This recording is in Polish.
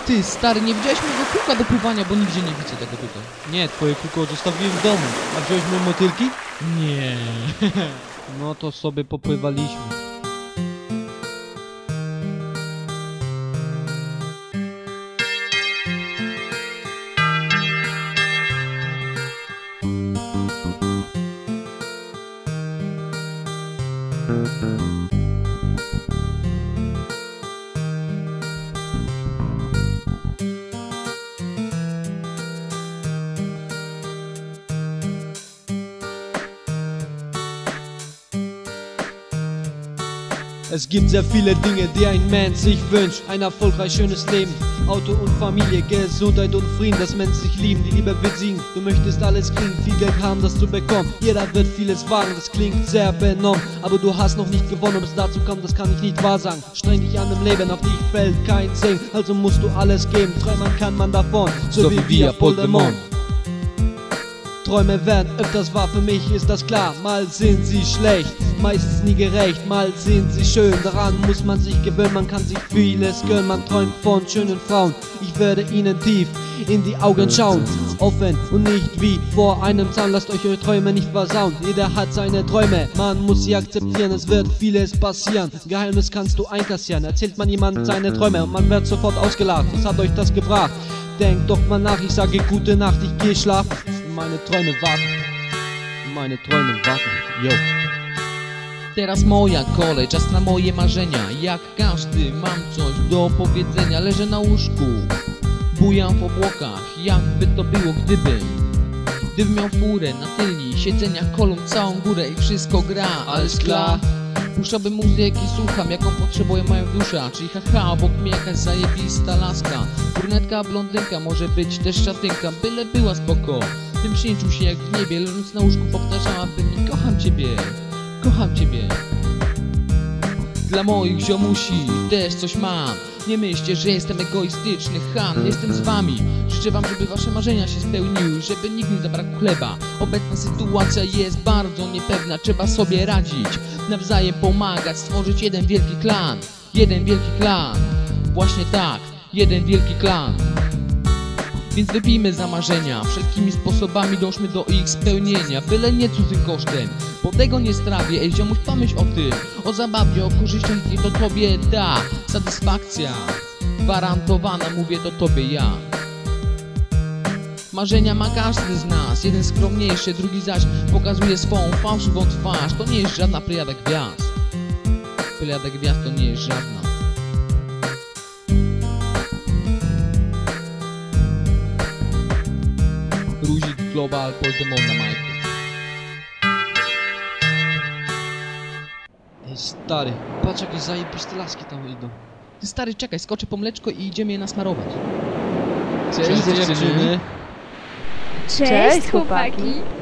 Ty, stary, nie widziałeś mojego kółka do pływania, bo nigdzie nie widzę tego tutaj. Nie, twoje kółko zostawiłem w domu. A wziąłeś moje motylki? Nie. No to sobie popływaliśmy. Es gibt sehr viele Dinge, die ein Mensch sich wünscht. Ein erfolgreich schönes Leben, Auto und Familie, Gesundheit und Frieden, dass Menschen sich lieben, die Liebe wird siegen. Du möchtest alles kriegen, viel Geld haben, das zu bekommen. Jeder wird vieles wagen, das klingt sehr benommen. Aber du hast noch nicht gewonnen, ob es dazu kommt, das kann ich nicht wahr sagen. Streng dich an im Leben, auf dich fällt kein Segen. Also musst du alles geben, träumen kann man davon, so wie wir, Paul de Man. Träume werden öfters wahr, für mich ist das klar. Mal sind sie schlecht, meistens nie gerecht. Mal sind sie schön, daran muss man sich gewöhnen. Man kann sich vieles gönnen, man träumt von schönen Frauen. Ich werde ihnen tief in die Augen schauen, offen und nicht wie vor einem Zaun. Lasst euch eure Träume nicht versauen, jeder hat seine Träume. Man muss sie akzeptieren, es wird vieles passieren. Geheimnis kannst du einkassieren, erzählt man jemandem seine Träume und man wird sofort ausgelacht. Was hat euch das gebracht? Denkt doch mal nach, ich sage gute Nacht, ich geh schlafen. Meine Träume warten, meine Träume warten, yo. Teraz moja kolej, czas na moje marzenia. Jak każdy mam coś do powiedzenia. Leżę na łóżku, bujam w obłokach. Jakby to było gdybym miał furę na tylni siedzeniach, kolą całą górę i wszystko gra. Alles klar. Puszczałbym muzykę i słucham, jaką potrzebuję moją duszę. Czyli haha, obok mnie jakaś zajebista laska. Brunetka, blondynka, może być też szatynka. Byle była spoko, bym przyjęcił się jak w niebie. Leżąc na łóżku powtarzałabym mi: kocham ciebie, kocham ciebie. Dla moich ziomusi też coś mam. Nie myślcie, że jestem egoistyczny cham. Jestem z wami, życzę wam, żeby wasze marzenia się spełniły, żeby nikt nie zabrakło chleba. Obecna sytuacja jest bardzo niepewna, trzeba sobie radzić, nawzajem pomagać, stworzyć jeden wielki klan. Jeden wielki klan, właśnie tak, jeden wielki klan. Więc wypijmy za marzenia, wszelkimi sposobami dążmy do ich spełnienia. Byle nie cudzym kosztem, bo tego nie strawię. Ej ziomuś, pomyśl o tym, o zabawie, o korzyściach, niech to tobie da satysfakcja gwarantowana, mówię do tobie ja. Marzenia ma każdy z nas, jeden skromniejszy, drugi zaś pokazuje swą fałszywą twarz. To nie jest żadna plejada gwiazd, plejada gwiazd to nie jest żadna. Ruzik Global, Paul de Man na majku. Ej stary, patrz jakie zajebiste laski tam idą. Ty stary, czekaj, skoczę po mleczko i idziemy je nasmarować. Cześć dziewczyny. Cześć chłopaki!